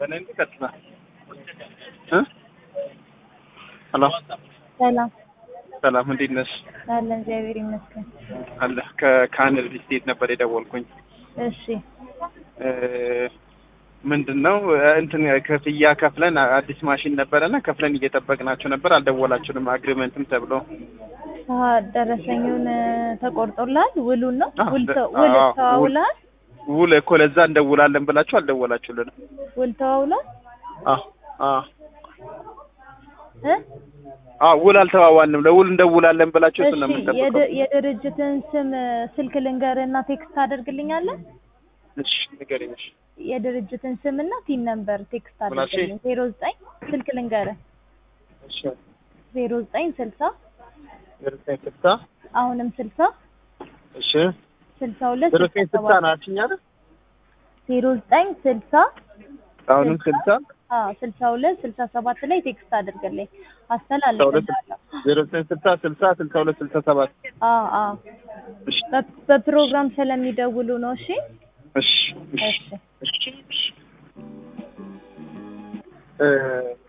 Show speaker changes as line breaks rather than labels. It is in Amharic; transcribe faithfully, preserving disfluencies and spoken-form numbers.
በነንት ከተማ እ ሄሎ
ሰላም
ሰላም እንዴት ነሽ?
አለን እግዚአብሔር ይመስገን።
አለ ከካነር ስቴት ነበር የደወልኩኝ።
እሺ
እ ምንድነው እንትን ከፍያ ከፍለን አዲስ ማሽን ነበርና ከፍለን እየጠበቅናቸው ነበር። አልደወላችሁንም አግሪመንትም ተብሎ
አሃ ደረሰኙን ተቆርጦላል። ውሉን ነው
አዎ፣
ውል ተ-
አዎ፣
ውል
ውል-
ተዋውላል።
ውል እኮ ለዛ እንደውላለን ብላችሁ አልደወላችሁልንም።
ውል ተዋውላል
አዎ አዎ
እ
አዎ ውል አልተዋዋልንም። ለውል እንደውላለን ብላችሁ እሱን ነው
እሺ
የምንጠብቀው።
የድ- የድርጅትን ስም ስልክ ልንገርና ቴክስት አደርግልኛለህ።
እሺ ንገሪኝ። እሺ
የድርጅትን ስምና ቲን ነምበር ቴክስት
ምናልሽ?
አደርግልኝ። ዜሮ ዘጠኝ ስልክ ልንገርህ
እሺ
ዜሮ ዘጠኝ ስልሳ
ዘጠኝ ስልሳ
አሁንም ስልሳ
እሺ
ስልሳ ሁለት
ዘጠኝ ስልሳ ነው አልሽኝ አይደል?
ዜሮ ዘጠኝ ስልሳ
አሁንም ስልሳ
አዎ ስልሳ ሁለት ስልሳ ሰባት ላይ ቴክስት አድርግልኝ
ስልሳ ሁለት
አስተላልፍልሃለሁ።
ዜሮ ዘጠኝ ስልሳ ስልሳ ስልሳ ሁለት ስልሳ ሰባት
አዎ አዎ
እሺ
በ- በፕሮግራም ስለሚደውሉ ነው። እሺ
እሺ እሺ
እሺ
እሺ እ